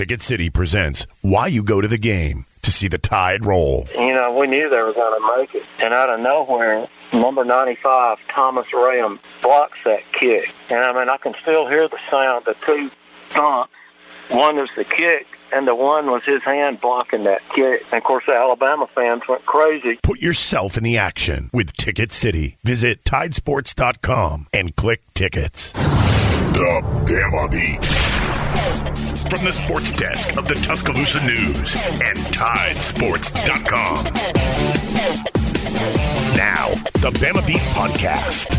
Ticket City presents Why You Go to the Game to see the Tide roll. You know, we knew they were going to make it. And out of nowhere, number 95, Thomas Rayham, blocks that kick. And, I mean, I can still hear the sound, the two thumps. One was the kick, and the one was his hand blocking that kick. And, of course, the Alabama fans went crazy. Put yourself in the action with Ticket City. Visit Tidesports.com and click tickets. The Bama Beat. From the sports desk of the Tuscaloosa News and Tidesports.com. Now, the Bama Beat Podcast.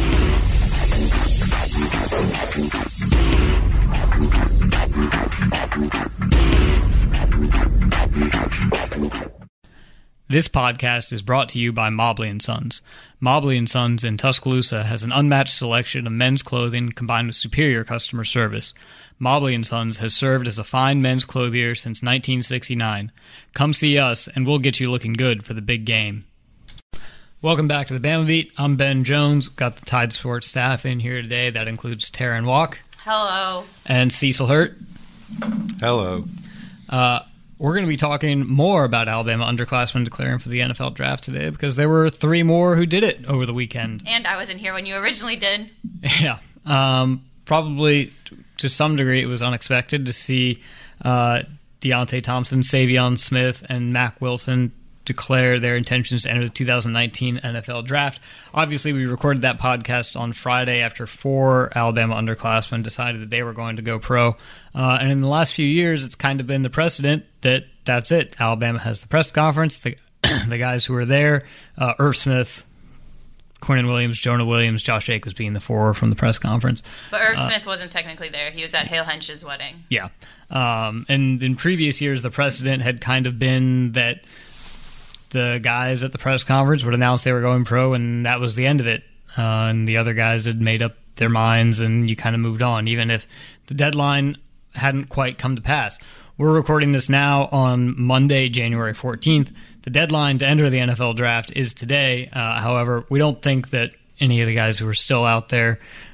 This podcast is brought to you by Mobley & Sons. Mobley & Sons in Tuscaloosa has an unmatched selection of men's clothing combined with superior customer service. Mobley & Sons has served as a fine men's clothier since 1969. Come see us, and we'll get you looking good for the big game. Welcome back to the Bama Beat. I'm Ben Jones. Got the Tide Sports staff in here today. That includes Taryn Walk. Hello. And Cecil Hurt. Hello. We're going to be talking more about Alabama underclassmen declaring for the NFL draft today because there were three more who did it over the weekend. And I wasn't here when you originally did. Yeah. Probably to some degree it was unexpected to see Deontay Thompson, Savion Smith, and Mack Wilson declare their intentions to enter the 2019 NFL Draft. Obviously, we recorded that podcast on Friday after four Alabama underclassmen decided that they were going to go pro. And in the last few years, it's kind of been the precedent that that's it. Alabama has the press conference. The guys who are there, Irv Smith, Quinnen Williams, Jonah Williams, Josh Jacobs being the four from the press conference. But Irv Smith wasn't technically there. He was at Hale Hench's wedding. Yeah. And in previous years, the precedent had kind of been that the guys at the press conference would announce they were going pro, and that was the end of it. And the other guys had made up their minds, and you kind of moved on, even if the deadline hadn't quite come to pass. We're recording this now on Monday, January 14th. The deadline to enter the NFL draft is today. However, we don't think that any of the guys who are still out there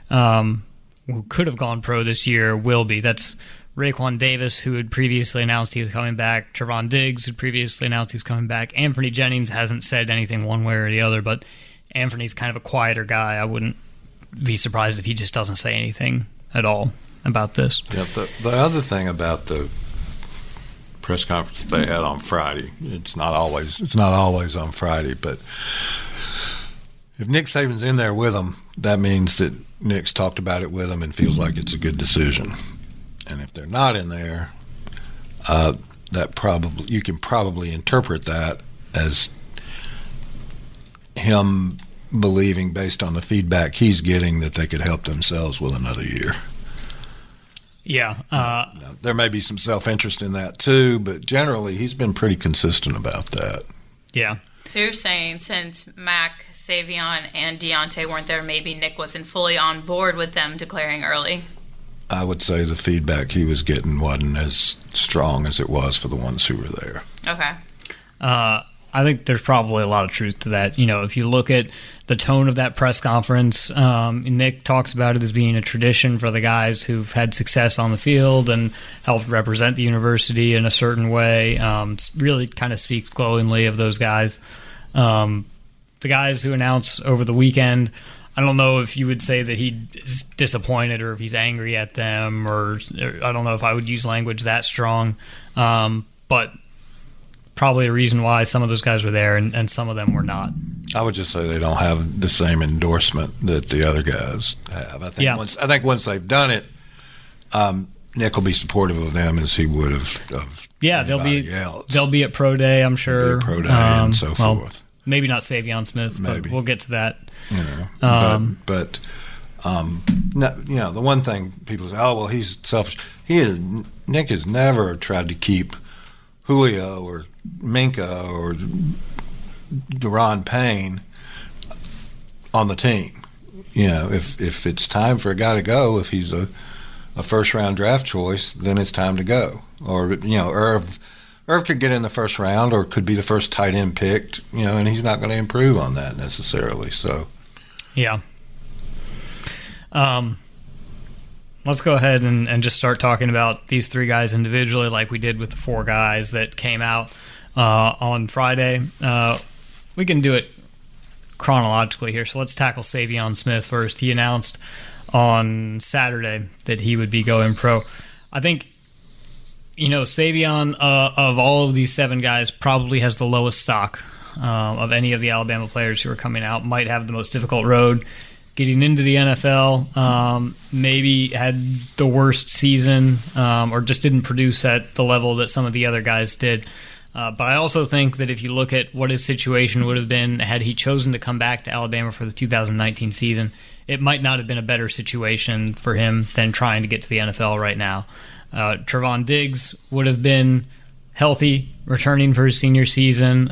who could have gone pro this year will be. That's Raekwon Davis, who had previously announced he was coming back. Trevon Diggs, who had previously announced he was coming back. Anthony Jennings hasn't said anything one way or the other, but Anthony's kind of a quieter guy. I wouldn't be surprised if he just doesn't say anything at all about this. Yeah, the other thing about the press conference they had on Friday, it's not always on Friday, but if Nick Saban's in there with them, that means that Nick's talked about it with them and feels like it's a good decision. And if they're not in there, you can probably interpret that as him believing, based on the feedback he's getting, that they could help themselves with another year. Yeah. There may be some self-interest in that too, but generally he's been pretty consistent about that. Yeah. So you're saying since Mack, Savion, and Deontay weren't there, maybe Nick wasn't fully on board with them declaring early? I would say the feedback he was getting wasn't as strong as it was for the ones who were there. Okay. I think there's probably a lot of truth to that. You know, if you look at the tone of that press conference, Nick talks about it as being a tradition for the guys who've had success on the field and helped represent the university in a certain way. Really kind of speaks glowingly of those guys. The guys who announced over the weekend, I don't know if you would say that he's disappointed or if he's angry at them, or I don't know if I would use language that strong. But probably a reason why some of those guys were there and some of them were not. I would just say they don't have the same endorsement that the other guys have. I think once they've done it, Nick will be supportive of them as he would of anybody else. They'll be at Pro Day, I'm sure. Pro Day and so forth. Maybe not Savion Smith, but we'll get to that. You know, but the one thing people say, oh well, he's selfish. Nick has never tried to keep Julio or Minka or Deron Payne on the team. You know, if it's time for a guy to go, if he's a first round draft choice, then it's time to go. Or Irv could get in the first round, or could be the first tight end picked. And he's not going to improve on that necessarily. So. Yeah. let's go ahead and just start talking about these three guys individually like we did with the four guys that came out on Friday. We can do it chronologically here, so let's tackle Savion Smith first. He announced on Saturday that he would be going pro. I think, Savion, of all of these seven guys, probably has the lowest stock of any of the Alabama players who are coming out, might have the most difficult road getting into the NFL, maybe had the worst season or just didn't produce at the level that some of the other guys did. But I also think that if you look at what his situation would have been had he chosen to come back to Alabama for the 2019 season, it might not have been a better situation for him than trying to get to the NFL right now. Trevon Diggs would have been healthy, returning for his senior season,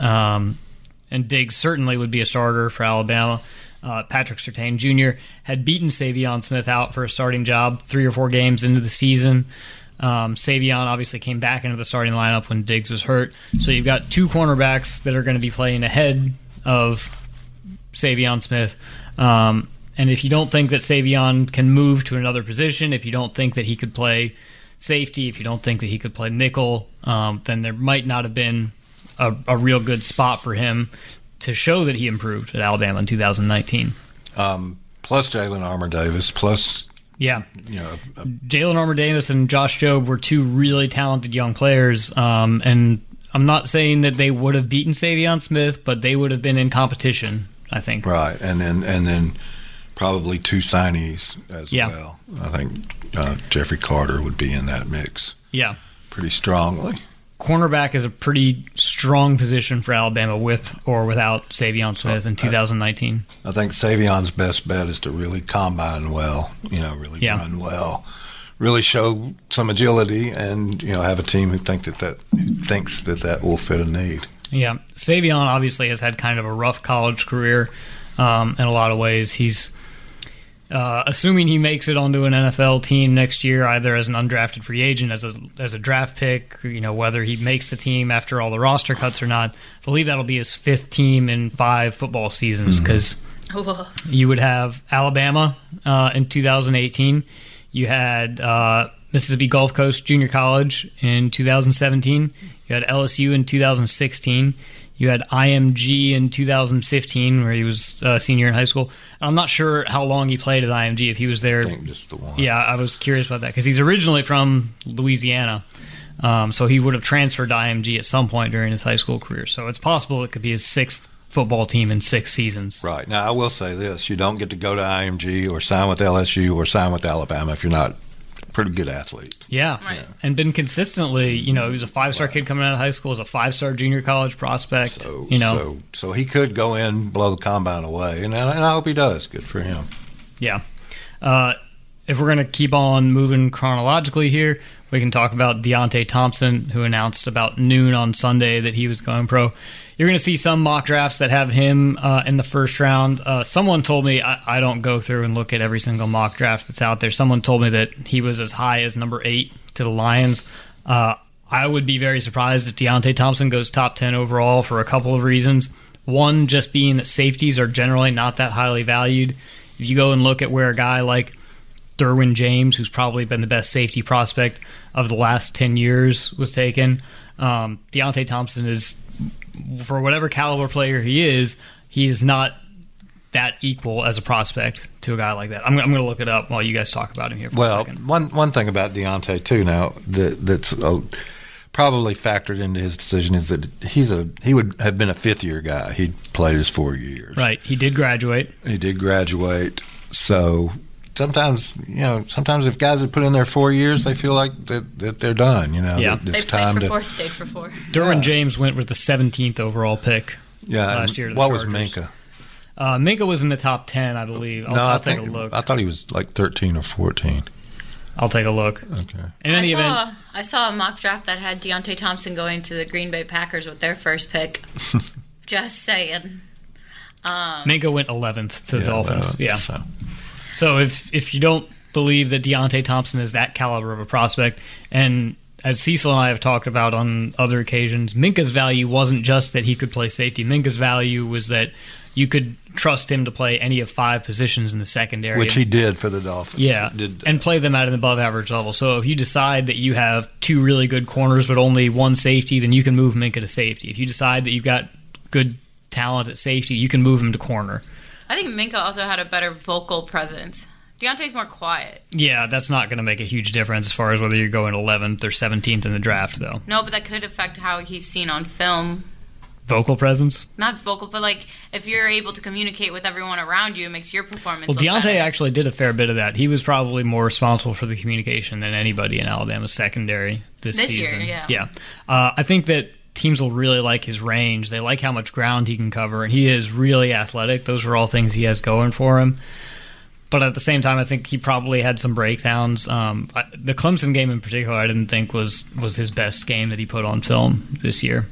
and Diggs certainly would be a starter for Alabama. Patrick Surtain Jr. had beaten Savion Smith out for a starting job 3 or 4 games into the season. Savion obviously came back into the starting lineup when Diggs was hurt. So you've got 2 cornerbacks that are going to be playing ahead of Savion Smith. And if you don't think that Savion can move to another position, if you don't think that he could play safety, if you don't think that he could play nickel, then there might not have been a real good spot for him to show that he improved at Alabama in 2019. Plus Jalen Armour-Davis, plus... Yeah. Jalen Armour-Davis and Josh Jobe were 2 really talented young players, and I'm not saying that they would have beaten Savion Smith, but they would have been in competition, I think. Right, and then probably 2 signees as well. I think Jeffrey Carter would be in that mix. Yeah. Pretty strongly. Cornerback is a pretty strong position for Alabama with or without Savion Smith in 2019. I think Savion's best bet is to really combine well, run well, really show some agility, and have a team who thinks that will fit a need. Yeah, Savion obviously has had kind of a rough college career in a lot of ways. He's assuming he makes it onto an NFL team next year, either as an undrafted free agent, as a draft pick, whether he makes the team after all the roster cuts or not. I believe that'll be his 5th team in 5 football seasons, because you would have Alabama in 2018. You had Mississippi Gulf Coast Junior College in 2017. You had LSU in 2016. You had IMG in 2015, where he was a senior in high school. I'm not sure how long he played at IMG, if he was there. I think just the one. Yeah, I was curious about that, because he's originally from Louisiana, so he would have transferred to IMG at some point during his high school career. So it's possible it could be his 6th football team in 6 seasons. Right. Now, I will say this. You don't get to go to IMG or sign with LSU or sign with Alabama if you're not a pretty good athlete. Yeah, right. And been consistently, he was a 5-star kid coming out of high school, as a 5-star junior college prospect. So he could go in, blow the combine away, and I hope he does. Good for him. Yeah. If we're going to keep on moving chronologically here, we can talk about Deontay Thompson, who announced about noon on Sunday that he was going pro. You're going to see some mock drafts that have him in the first round. Someone told me, I don't go through and look at every single mock draft that's out there. Someone told me that he was as high as number 8 to the Lions. I would be very surprised if Deontay Thompson goes top 10 overall for a couple of reasons. One, just being that safeties are generally not that highly valued. If you go and look at where a guy like Derwin James, who's probably been the best safety prospect of the last 10 years, was taken, Deontay Thompson is, for whatever caliber player he is not that equal as a prospect to a guy like that. I'm going to look it up while you guys talk about him here for a second. One thing about Deontay, too, now, that's probably factored into his decision is that he would have been a 5th-year guy. He played his 4 years. Right. He did graduate. So sometimes if guys have put in their 4 years, they feel like that they're done. Yeah. They played for 4, stayed for 4. Derwin James went with the 17th overall pick last year. What was Minka? Minka was in the top 10, I believe. I'll take a look. I thought he was like 13 or 14. I'll take a look. Okay. In any event, I saw a mock draft that had Deontay Thompson going to the Green Bay Packers with their first pick. Just saying. Minka went 11th to the Dolphins. Yeah. So if you don't believe that Deontay Thompson is that caliber of a prospect, and as Cecil and I have talked about on other occasions, Minka's value wasn't just that he could play safety. Minka's value was that you could trust him to play any of 5 positions in the secondary. Which he did for the Dolphins. Yeah, and play them at an above-average level. So if you decide that you have 2 really good corners but only 1 safety, then you can move Minkah to safety. If you decide that you've got good talent at safety, you can move him to corner. I think Minkah also had a better vocal presence. Deontay's more quiet. Yeah, that's not going to make a huge difference as far as whether you're going 11th or 17th in the draft, though. No, but that could affect how he's seen on film. Vocal presence? Not vocal, but like if you're able to communicate with everyone around you, it makes your performance look Deontay better. actually did a fair bit of that. He was probably more responsible for the communication than anybody in Alabama's secondary this season. Year, yeah. I think that teams will really like his range. They like how much ground he can cover, and he is really athletic. Those are all things he has going for him. But at the same time, I think he probably had some breakdowns. The Clemson game in particular, I didn't think was his best game that he put on film this year.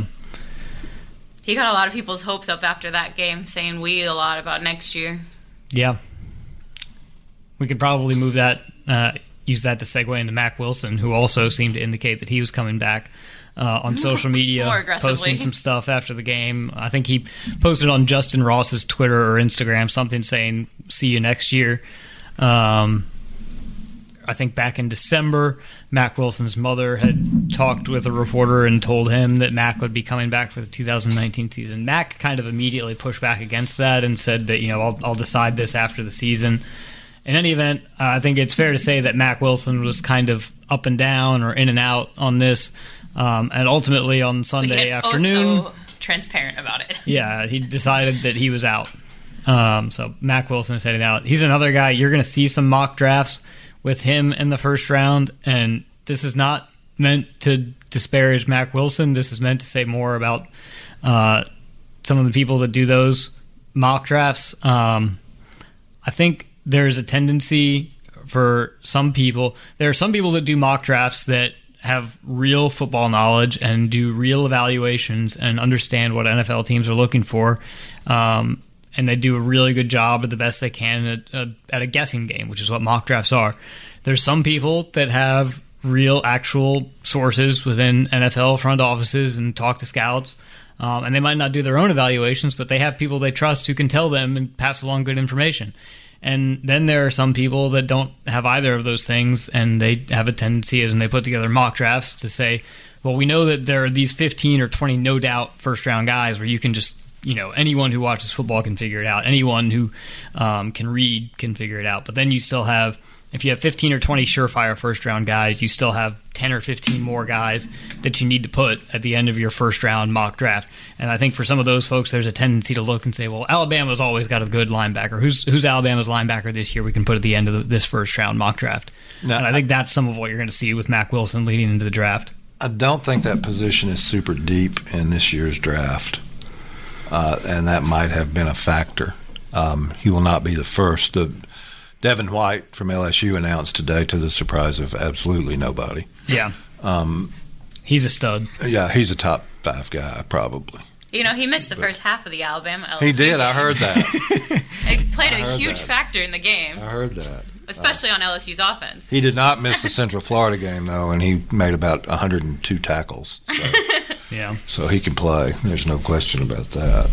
He got a lot of people's hopes up after that game, saying a lot about next year. Yeah. We could probably use that to segue into Mack Wilson, who also seemed to indicate that he was coming back on social media, more aggressively. posting some stuff after the game. I think he posted on Justin Ross's Twitter or Instagram something saying, "See you next year." I think back in December, Mack Wilson's mother had talked with a reporter and told him that Mack would be coming back for the 2019 season. Mack kind of immediately pushed back against that and said that, I'll decide this after the season. In any event, I think it's fair to say that Mack Wilson was kind of up and down or in and out on this. And ultimately on Sunday afternoon... so transparent about it. Yeah, he decided that he was out. So Mack Wilson is heading out. He's another guy. You're going to see some mock drafts with him in the first round, and this is not meant to disparage Mack Wilson. This is meant to say more about some of the people that do those mock drafts. I think there's a tendency for some people. There are some people that do mock drafts that have real football knowledge and do real evaluations and understand what NFL teams are looking for. And they do a really good job at the best they can at a guessing game, which is what mock drafts are. There's some people that have real, actual sources within NFL front offices and talk to scouts, and they might not do their own evaluations, but they have people they trust who can tell them and pass along good information. And then there are some people that don't have either of those things, and they have a tendency, as when they put together mock drafts, to say, well, we know that there are these 15 or 20 no-doubt first-round guys where you can just, anyone who watches football can figure it out. Anyone who can read can figure it out. But then you still have, if you have 15 or 20 surefire first-round guys, you still have 10 or 15 more guys that you need to put at the end of your first-round mock draft. And I think for some of those folks, there's a tendency to look and say, well, Alabama's always got a good linebacker. Who's Alabama's linebacker this year we can put at the end of this first-round mock draft? No, and I think that's some of what you're going to see with Mack Wilson leading into the draft. I don't think that position is super deep in this year's draft. And that might have been a factor. He will not be the first. Devin White from LSU announced today, to the surprise of absolutely nobody. Yeah. He's a stud. Yeah, he's a top 5 guy, probably. He missed the first half of the Alabama-LSU He did, game. I heard that. It played a huge factor in the game. I heard that. Especially on LSU's offense. He did not miss the Central Florida game, though, and he made about 102 tackles. So. Yeah. So he can play. There's no question about that.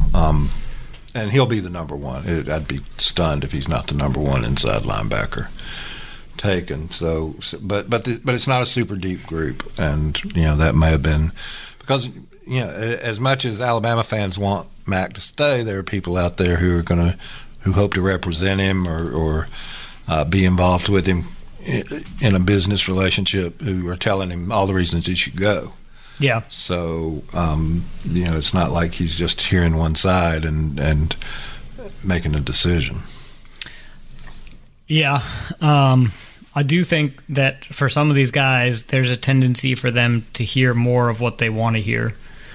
And he'll be the number one. I'd be stunned if he's not the number one inside linebacker taken. So, but it's not a super deep group, and that may have been because as much as Alabama fans want Mack to stay, there are people out there who hope to represent him or be involved with him in a business relationship who are telling him all the reasons he should go. Yeah. So, it's not like he's just hearing one side and making a decision. Yeah. I do think that for some of these guys, there's a tendency for them to hear more of what they want to hear.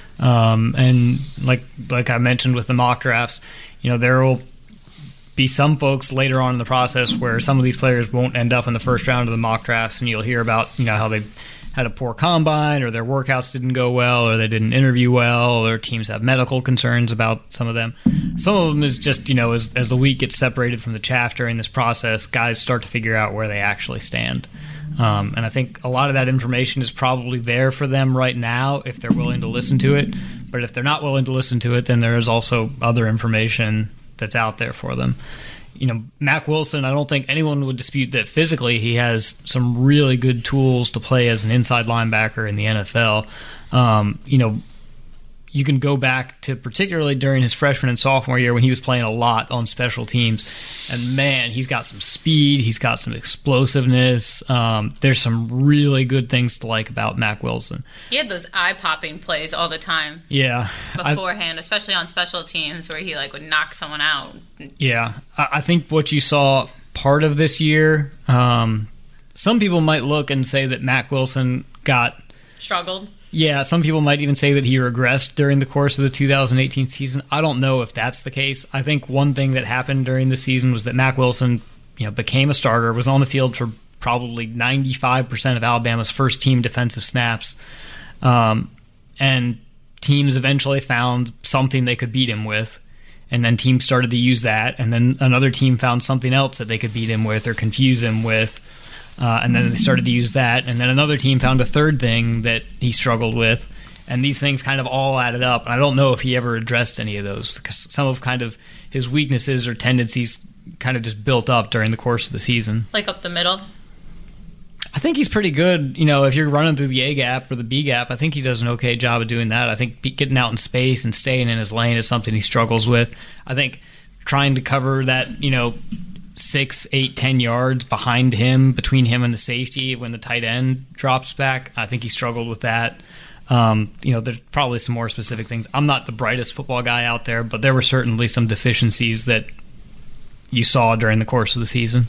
And like I mentioned with the mock drafts, there will be some folks later on in the process where some of these players won't end up in the first round of the mock drafts, and you'll hear about, how they had a poor combine, or their workouts didn't go well, or they didn't interview well, or teams have medical concerns about some of them. some of them is just, as the wheat gets separated from the chaff during this process, guys start to figure out where they actually stand. And I think a lot of that information is probably there for them right now if they're willing to listen to it. But if they're not willing to listen to it, then there is also other information that's out there for them. Mack Wilson, I don't think anyone would dispute that physically he has some really good tools to play as an inside linebacker in the NFL. You can go back to particularly during his freshman and sophomore year when he was playing a lot on special teams. And, man, he's got some speed. He's got some explosiveness. There's some really good things to like about Mack Wilson. He had those eye-popping plays all the time. Yeah. Beforehand, especially on special teams where he would knock someone out. Yeah. I think what you saw part of this year, some people might look and say that Mack Wilson struggled. Yeah, some people might even say that he regressed during the course of the 2018 season. I don't know if that's the case. I think one thing that happened during the season was that Mack Wilson, became a starter, was on the field for probably 95% of Alabama's first-team defensive snaps, and teams eventually found something they could beat him with, and then teams started to use that, and then another team found something else that they could beat him with or confuse him with. And then they started to use that, and then another team found a third thing that he struggled with, and these things kind of all added up. And I don't know if he ever addressed any of those, because some of kind of his weaknesses or tendencies kind of just built up during the course of the season. Like up the middle? I think he's pretty good. If you're running through the A gap or the B gap, I think he does an okay job of doing that. I think getting out in space and staying in his lane is something he struggles with. I think trying to cover that, 6, 8, 10 yards behind him, between him and the safety when the tight end drops back, I think he struggled with that. There's probably some more specific things. I'm not the brightest football guy out there, but there were certainly some deficiencies that you saw during the course of the season.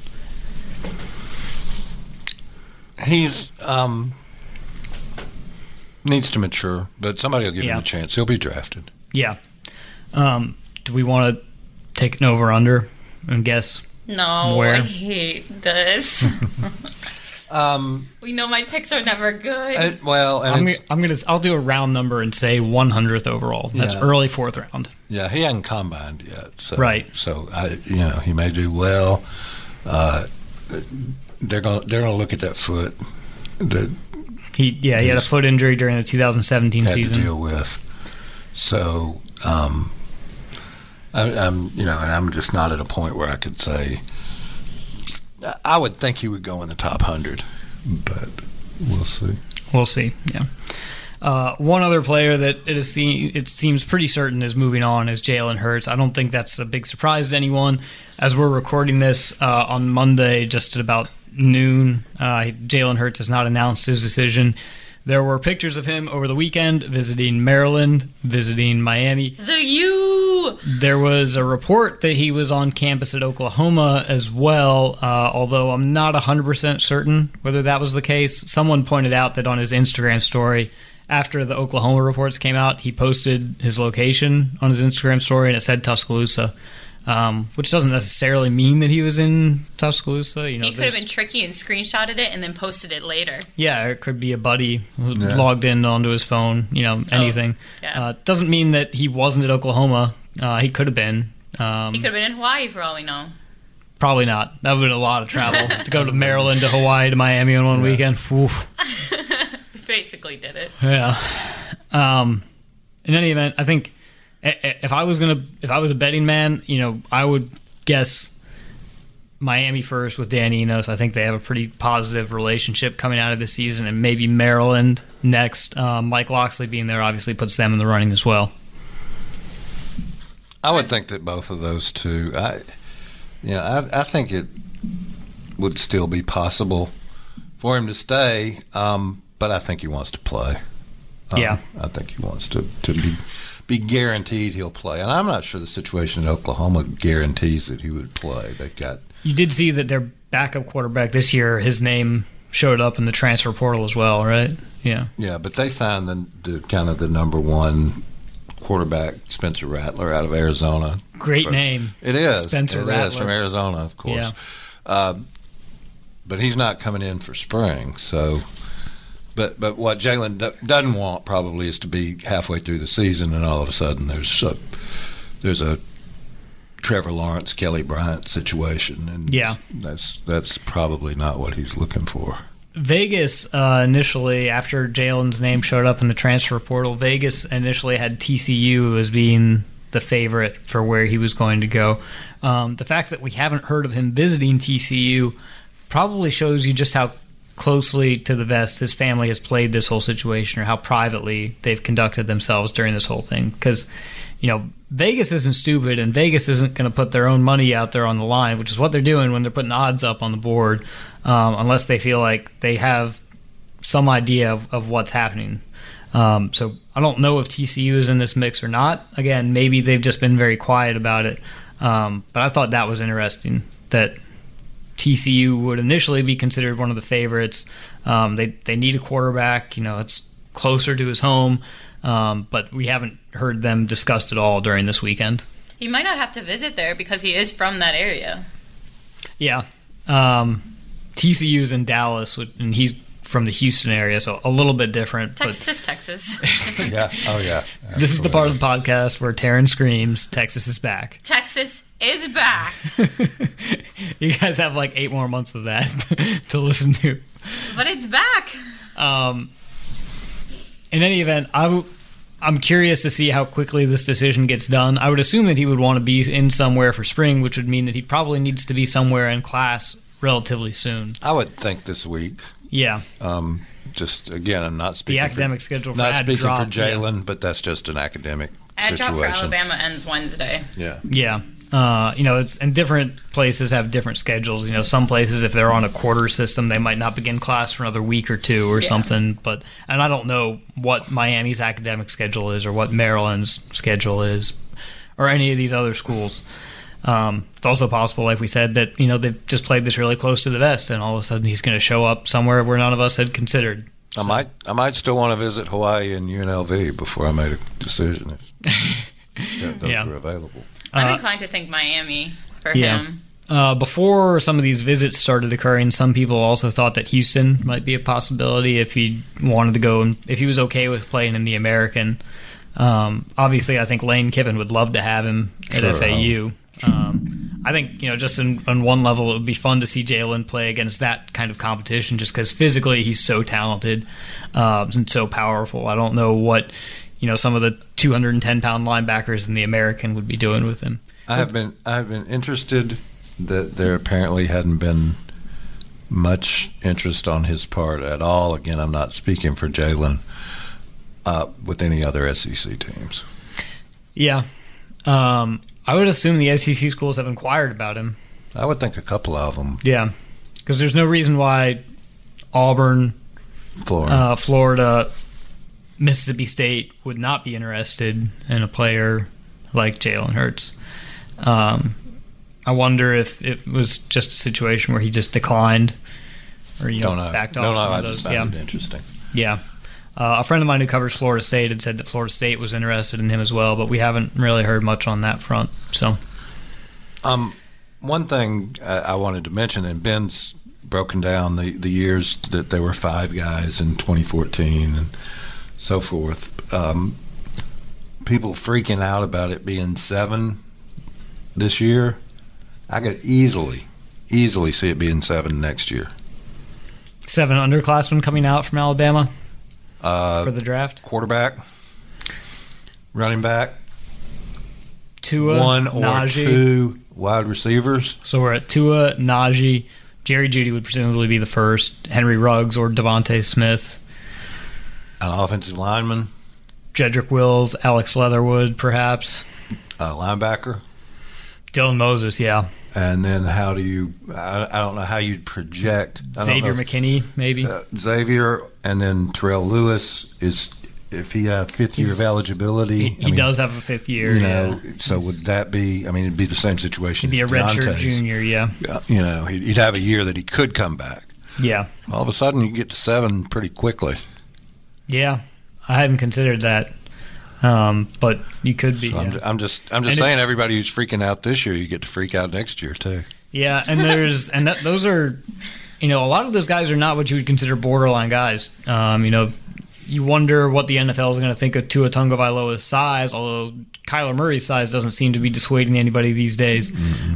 He's needs to mature, but somebody will give him a chance. He'll be drafted. Yeah. Do we want to take an over-under and guess? No, where? I hate this. We know my picks are never good. I'll do a round number and say 100th overall. That's early fourth round. Yeah, he hasn't combined yet. So, right. So he may do well. They're gonna look at that foot. He had a foot injury during the 2017 season. To deal with. So. I'm just not at a point where I could say. I would think he would go in the top 100, but we'll see. We'll see. Yeah. One other player that it seems pretty certain is moving on is Jalen Hurts. I don't think that's a big surprise to anyone. As we're recording this on Monday, just at about noon, Jalen Hurts has not announced his decision. There were pictures of him over the weekend visiting Maryland, visiting Miami. The U! There was a report that he was on campus at Oklahoma as well, although I'm not 100% certain whether that was the case. Someone pointed out that on his Instagram story, after the Oklahoma reports came out, he posted his location on his Instagram story, and it said Tuscaloosa. Which doesn't necessarily mean that he was in Tuscaloosa. He could have been tricky and screenshotted it and then posted it later. Yeah, it could be a buddy who logged in onto his phone, anything. Doesn't mean that he wasn't at Oklahoma. He could have been. He could have been in Hawaii for all we know. Probably not. That would have been a lot of travel to go to Maryland, to Hawaii, to Miami on one weekend. Oof. Basically did it. Yeah. In any event, I think if I was a betting man, I would guess Miami first with Dan Enos. I think they have a pretty positive relationship coming out of this season, and maybe Maryland next. Mike Locksley being there obviously puts them in the running as well. I would think that both of those two. I think it would still be possible for him to stay, but I think he wants to play. I think he wants to be guaranteed he'll play. And I'm not sure the situation in Oklahoma guarantees that he would play. You did see that their backup quarterback this year, his name showed up in the transfer portal as well, right? Yeah. Yeah, but they signed the kind of the number one quarterback, Spencer Rattler, out of Arizona. Great name. It is. Spencer Rattler. It is, from Arizona, of course. Yeah. But he's not coming in for spring, so... But what Jalen doesn't want probably is to be halfway through the season and all of a sudden there's a Trevor Lawrence, Kelly Bryant situation, and that's probably not what he's looking for. Vegas initially, after Jalen's name showed up in the transfer portal, Vegas initially had TCU as being the favorite for where he was going to go. The fact that we haven't heard of him visiting TCU probably shows you just how closely to the vest his family has played this whole situation, or how privately they've conducted themselves during this whole thing. Because, Vegas isn't stupid, and Vegas isn't going to put their own money out there on the line, which is what they're doing when they're putting odds up on the board, unless they feel like they have some idea of what's happening. So I don't know if TCU is in this mix or not. Again, maybe they've just been very quiet about it. But I thought that was interesting, that TCU would initially be considered one of the favorites. They need a quarterback. It's closer to his home. But we haven't heard them discussed at all during this weekend. He might not have to visit there because he is from that area. Yeah. TCU's in Dallas, and he's from the Houston area, so a little bit different. Texas. Yeah. Oh, yeah. Absolutely. This is the part of the podcast where Taryn screams, Texas is back. Texas is back. You guys have like 8 more months of that to listen to. But it's back. In any event, I'm curious to see how quickly this decision gets done. I would assume that he would want to be in somewhere for spring, which would mean that he probably needs to be somewhere in class relatively soon. I would think this week. Yeah. Just, again, I'm not speaking the academic schedule for not speaking dropped, for Jalen, but that's just an academic Ad situation. drop for Alabama ends Wednesday. Yeah. Yeah. It's and different places have different schedules. Some places, if they're on a quarter system, they might not begin class for another week or two or something. And I don't know what Miami's academic schedule is, or what Maryland's schedule is, or any of these other schools. It's also possible, like we said, that they've just played this really close to the vest, and all of a sudden he's going to show up somewhere where none of us had considered. So. I might still want to visit Hawaii and UNLV before I made a decision if those were available. I'm inclined to think Miami for him. Before some of these visits started occurring, some people also thought that Houston might be a possibility if he wanted to go, and if he was okay with playing in the American. Obviously, I think Lane Kiffin would love to have him at FAU. I think, just on one level, it would be fun to see Jalen play against that kind of competition, just because physically he's so talented and so powerful. I don't know what some of the 210-pound linebackers in the American would be doing with him. I have been interested that there apparently hadn't been much interest on his part at all. Again, I'm not speaking for Jalen with any other SEC teams. Yeah. I would assume the SEC schools have inquired about him. I would think a couple of them. Yeah, because there's no reason why Auburn, Florida, Mississippi State would not be interested in a player like Jalen Hurts. I wonder if it was just a situation where he just declined, or backed off some of those. I just found it interesting. Yeah. A friend of mine who covers Florida State had said that Florida State was interested in him as well, but we haven't really heard much on that front. So, one thing I wanted to mention, and Ben's broken down the years that there were 5 guys in 2014 and so forth. People freaking out about it being 7 this year. I could easily see it being 7 next year. 7 underclassmen coming out from Alabama. For the draft? Quarterback, running back, Tua, 1 or Najee. 2 wide receivers. So we're at Tua, Najee. Jerry Jeudy would presumably be the first. Henry Ruggs or Devontae Smith. An offensive lineman. Jedrick Wills, Alex Leatherwood, perhaps. Linebacker. Dylan Moses, yeah. And then how do you – I don't know how you'd project. Xavier McKinney, maybe. Xavier, and then Terrell Lewis is – if he had a 5th year of eligibility. He does have a 5th year, So would that be – I mean, it'd be the same situation. He'd be a redshirt junior, yeah. He'd have a year that he could come back. Yeah. All of a sudden, you get to 7 pretty quickly. Yeah. I hadn't considered that. But you could be. So I'm just saying, everybody who's freaking out this year, you get to freak out next year too. Yeah, and those are, a lot of those guys are not what you would consider borderline guys. you wonder what the NFL is going to think of Tua Tagovailoa's size, although Kyler Murray's size doesn't seem to be dissuading anybody these days.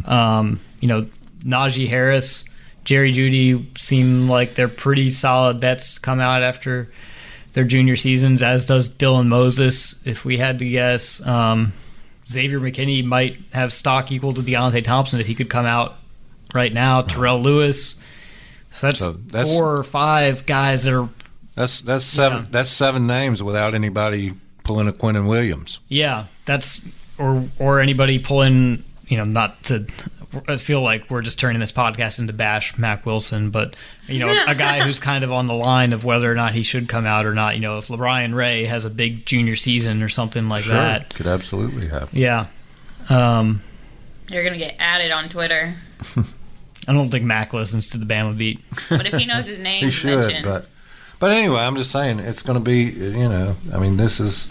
Najee Harris, Jerry Jeudy seem like they're pretty solid bets to come out after their junior seasons, as does Dylan Moses. If we had to guess, Xavier McKinney might have stock equal to Deontay Thompson if he could come out right now. Terrell Lewis. So that's 4 or 5 guys that are. That's 7. That's 7 names without anybody pulling a Quinnen Williams. Yeah, that's or anybody pulling. Not to. I feel like we're just turning this podcast into bash Mack Wilson, but a guy who's kind of on the line of whether or not he should come out or not. If LaRyan Ray has a big junior season or something like that, could absolutely happen. Yeah, you're gonna get added on Twitter. I don't think Mac listens to the Bama Beat, but if he knows his name, he should. But anyway, I'm just saying it's going to be. This is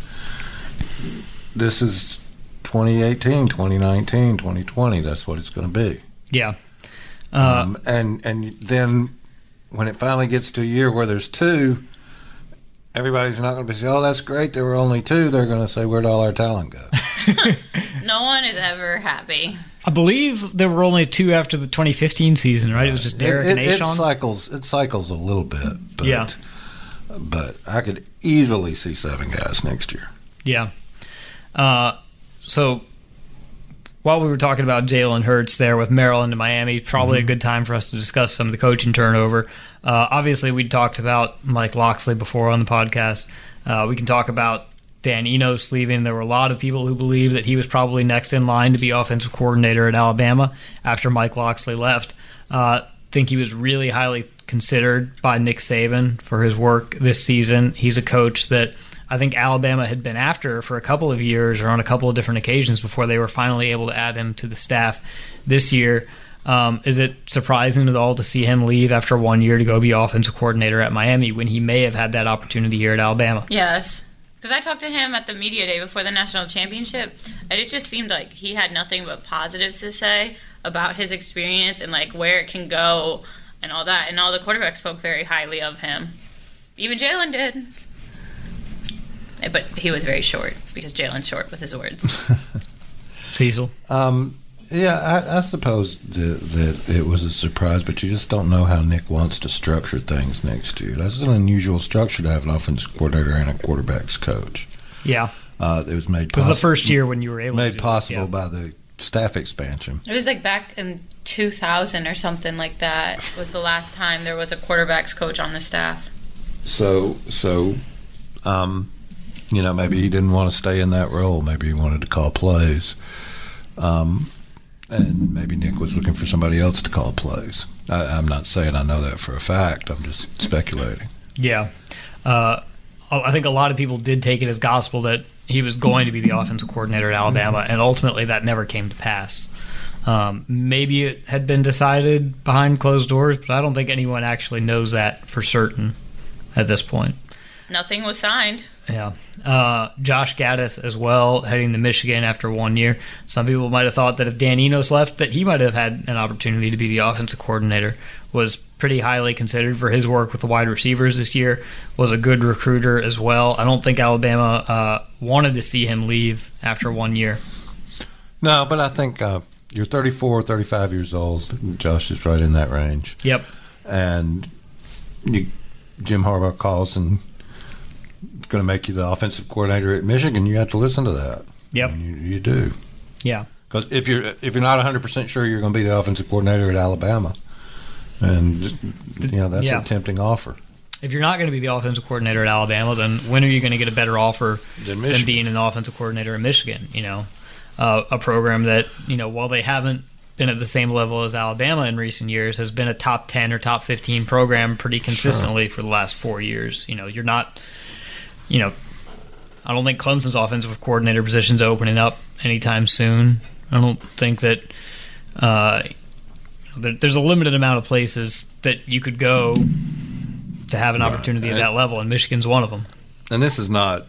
2018, 2019, 2020. That's what it's going to be. Yeah. And then when it finally gets to a year where there's 2, everybody's not going to be saying, "Oh, that's great. There were only 2." They're going to say, "Where'd all our talent go?" No one is ever happy. I believe there were only 2 after the 2015 season, right? It was just Derek and A'Shawn. It cycles a little bit. But, yeah. But I could easily see 7 guys next year. Yeah. So while we were talking about Jalen Hurts there with Maryland and Miami, probably a good time for us to discuss some of the coaching turnover. Obviously, we talked about Mike Locksley before on the podcast. We can talk about Dan Enos leaving. There were a lot of people who believe that he was probably next in line to be offensive coordinator at Alabama after Mike Locksley left. Think he was really highly considered by Nick Saban for his work this season. He's a coach that I think Alabama had been after for a couple of years or on a couple of different occasions before they were finally able to add him to the staff this year. Is it surprising at all to see him leave after 1 year to go be offensive coordinator at Miami when he may have had that opportunity here at Alabama? Yes. Because I talked to him at the media day before the national championship, and it just seemed like he had nothing but positives to say about his experience and where it can go and all that. And all the quarterbacks spoke very highly of him. Even Jalen did. But he was very short because Jalen's short with his words. Cecil? I suppose that it was a surprise, but you just don't know how Nick wants to structure things next year. That's an unusual structure to have an offensive coordinator and a quarterback's coach. Yeah. It was made possible. It was the first year when you were able to do made possible by the staff expansion. It was back in 2000 or something like that was the last time there was a quarterback's coach on the staff. So maybe he didn't want to stay in that role. Maybe he wanted to call plays. And maybe Nick was looking for somebody else to call plays. I'm not saying I know that for a fact. I'm just speculating. Yeah. I think a lot of people did take it as gospel that he was going to be the offensive coordinator at Alabama, and ultimately that never came to pass. Maybe it had been decided behind closed doors, but I don't think anyone actually knows that for certain at this point. Nothing was signed. Yeah. Josh Gaddis as well, heading to Michigan after 1 year. Some people might have thought that if Dan Enos left, that he might have had an opportunity to be the offensive coordinator. Was pretty highly considered for his work with the wide receivers this year. Was a good recruiter as well. I don't think Alabama wanted to see him leave after 1 year. No, but I think you're 34, 35 years old. Josh is right in that range. Yep. And Jim Harbaugh calls and going to make you the offensive coordinator at Michigan, you have to listen to that. Yep. You do. Yeah. Because if you're not 100% sure you're going to be the offensive coordinator at Alabama, and that's a tempting offer. If you're not going to be the offensive coordinator at Alabama, then when are you going to get a better offer than being an offensive coordinator at Michigan? A program that while they haven't been at the same level as Alabama in recent years, has been a top 10 or top 15 program pretty consistently for the last 4 years. You're not. I don't think Clemson's offensive coordinator position's opening up anytime soon. I don't think that there's a limited amount of places that you could go to have an opportunity at that level, and Michigan's one of them. And this is not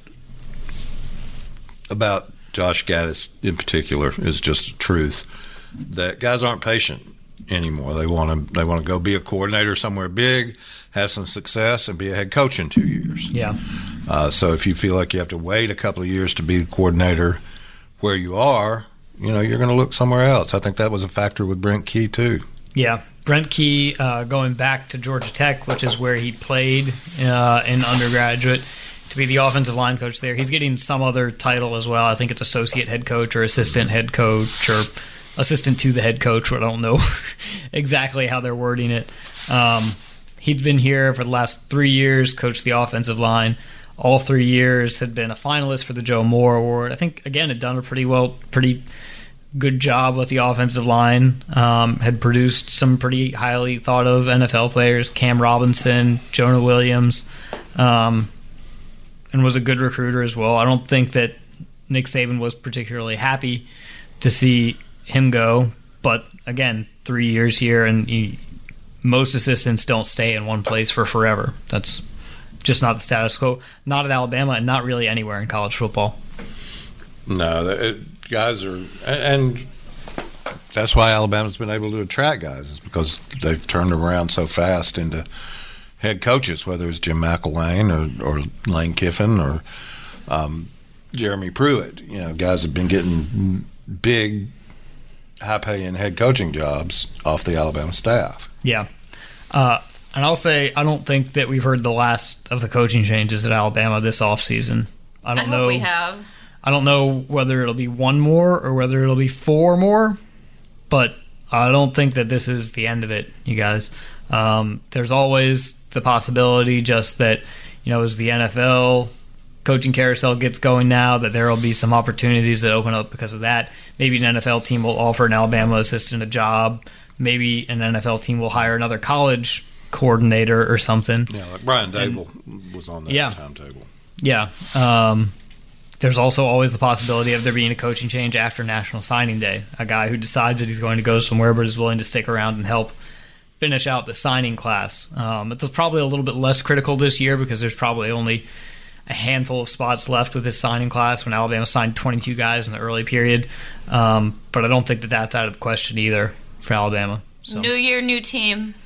about Josh Gaddis in particular. It's just the truth that guys aren't patient anymore. They want to go be a coordinator somewhere big, have some success, and be a head coach in 2 years. Yeah. So if you feel like you have to wait a couple of years to be the coordinator where you are, you're going to look somewhere else. I think that was a factor with Brent Key too. Yeah, Brent Key going back to Georgia Tech, which is where he played in undergraduate, to be the offensive line coach there. He's getting some other title as well. I think it's associate head coach or assistant head coach or assistant to the head coach. I don't know exactly how they're wording it. He's been here for the last 3 years, coached the offensive line. All 3 years had been a finalist for the Joe Moore Award. I think, again, had done a pretty good job with the offensive line. Had produced some pretty highly thought of NFL players, Cam Robinson, Jonah Williams, and was a good recruiter as well. I don't think that Nick Saban was particularly happy to see him go, but again, 3 years here, and most assistants don't stay in one place for forever. That's just not the status quo. Not at Alabama, and not really anywhere in college football. No, guys are, and that's why Alabama's been able to attract guys, is because they've turned them around so fast into head coaches, whether it's Jim McElwain or Lane Kiffin or Jeremy Pruitt. Guys have been getting big, high-paying head coaching jobs off the Alabama staff. Yeah. And I'll say I don't think that we've heard the last of the coaching changes at Alabama this offseason. I hope we have. I don't know whether it'll be one more or whether it'll be four more, but I don't think that this is the end of it, you guys. There's always the possibility just that, as the NFL coaching carousel gets going now, that there will be some opportunities that open up because of that. Maybe an NFL team will offer an Alabama assistant a job. Maybe an NFL team will hire another college coordinator or something. Yeah, like Brian Dable was on that timetable. Yeah. There's also always the possibility of there being a coaching change after National Signing Day. A guy who decides that he's going to go somewhere but is willing to stick around and help finish out the signing class. It's probably a little bit less critical this year because there's probably only a handful of spots left with this signing class when Alabama signed 22 guys in the early period. But I don't think that that's out of the question either for Alabama. So. New year, new team.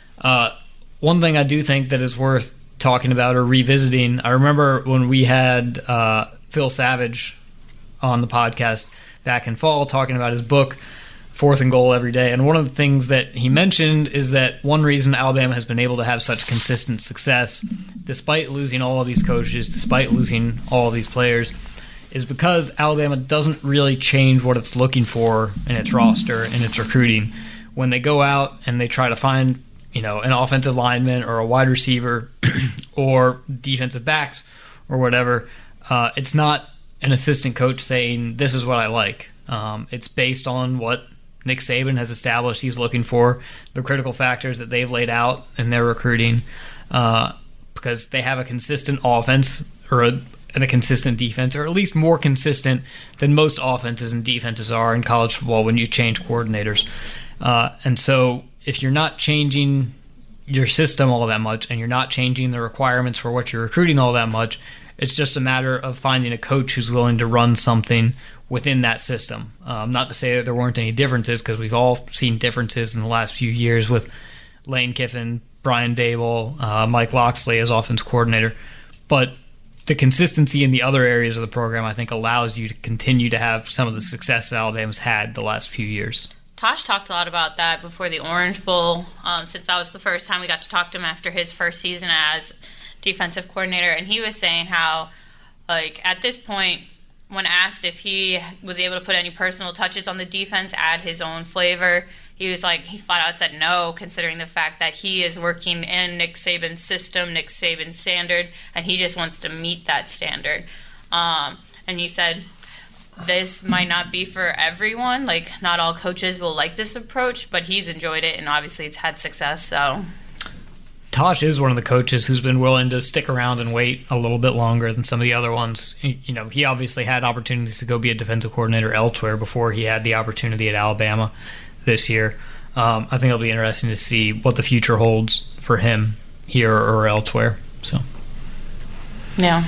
One thing I do think that is worth talking about or revisiting, I remember when we had Phil Savage on the podcast back in fall talking about his book, 4th and Goal Every Day. And one of the things that he mentioned is that one reason Alabama has been able to have such consistent success, despite losing all of these coaches, despite losing all of these players, is because Alabama doesn't really change what it's looking for in its roster and its recruiting. When they go out and they try to find, an offensive lineman or a wide receiver or defensive backs or whatever, it's not an assistant coach saying, this is what I like. It's based on what Nick Saban has established he's looking for, the critical factors that they've laid out in their recruiting, because they have a consistent offense or a consistent defense, or at least more consistent than most offenses and defenses are in college football when you change coordinators. And so if you're not changing your system all that much and you're not changing the requirements for what you're recruiting all that much, it's just a matter of finding a coach who's willing to run something within that system. Not to say that there weren't any differences, because we've all seen differences in the last few years with Lane Kiffin, Brian Dable, Mike Loxley as offense coordinator. But the consistency in the other areas of the program, I think, allows you to continue to have some of the success that Alabama's had the last few years. Tosh talked a lot about that before the Orange Bowl, since that was the first time we got to talk to him after his first season as defensive coordinator. And he was saying how, at this point, when asked if he was able to put any personal touches on the defense, add his own flavor, he flat out said no, considering the fact that he is working in Nick Saban's system, Nick Saban's standard, and he just wants to meet that standard. And he said, this might not be for everyone. Not all coaches will like this approach, but he's enjoyed it, and obviously it's had success. So, Tosh is one of the coaches who's been willing to stick around and wait a little bit longer than some of the other ones. He obviously had opportunities to go be a defensive coordinator elsewhere before he had the opportunity at Alabama this year. I think it'll be interesting to see what the future holds for him here or elsewhere. So, yeah.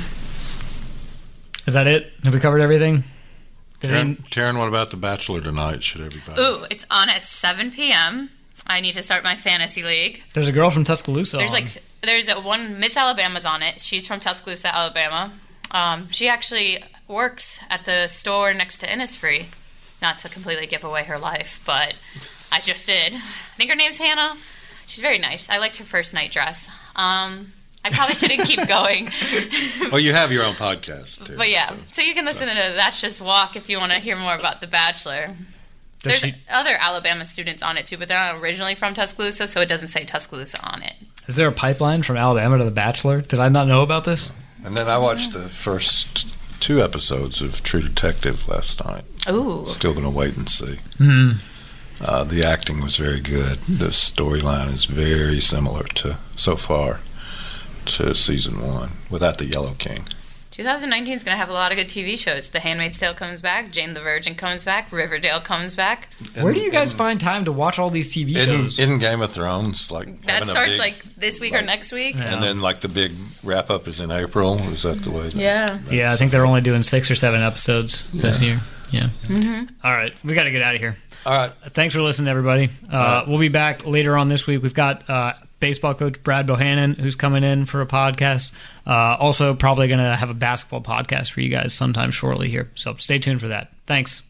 Is that it? Have we covered everything? Taryn, what about The Bachelor tonight? Should everybody? Ooh, it's on at 7 p.m. I need to start my fantasy league. There's a girl from Tuscaloosa. There's on. there's one Miss Alabama's on it. She's from Tuscaloosa, Alabama. She actually works at the store next to Innisfree. Not to completely give away her life, but I just did. I think her name's Hannah. She's very nice. I liked her first night dress. I probably shouldn't keep going. Well, you have your own podcast, too. But yeah, so you can listen to That's Just Walk if you want to hear more about The Bachelor. There's other Alabama students on it, too, but they're not originally from Tuscaloosa, so it doesn't say Tuscaloosa on it. Is there a pipeline from Alabama to The Bachelor? Did I not know about this? And then I watched the first 2 episodes of True Detective last night. Ooh. Still going to wait and see. Mm-hmm. The acting was very good. The storyline is very similar so far to season 1, without the Yellow King. 2019 is going to have a lot of good TV shows. The Handmaid's Tale comes back. Jane the Virgin comes back. Riverdale comes back. Where do you guys find time to watch all these TV shows? In Game of Thrones, like that starts like this week or next week. Yeah. And then like the big wrap up is in April. Is that the way? Yeah, I think they're only doing 6 or 7 episodes this year. Yeah. Mm-hmm. All right, we got to get out of here. All right. Thanks for listening, everybody. We'll be back later on this week. We've got baseball coach Brad Bohannon, who's coming in for a podcast. Also, probably going to have a basketball podcast for you guys sometime shortly here. So stay tuned for that. Thanks.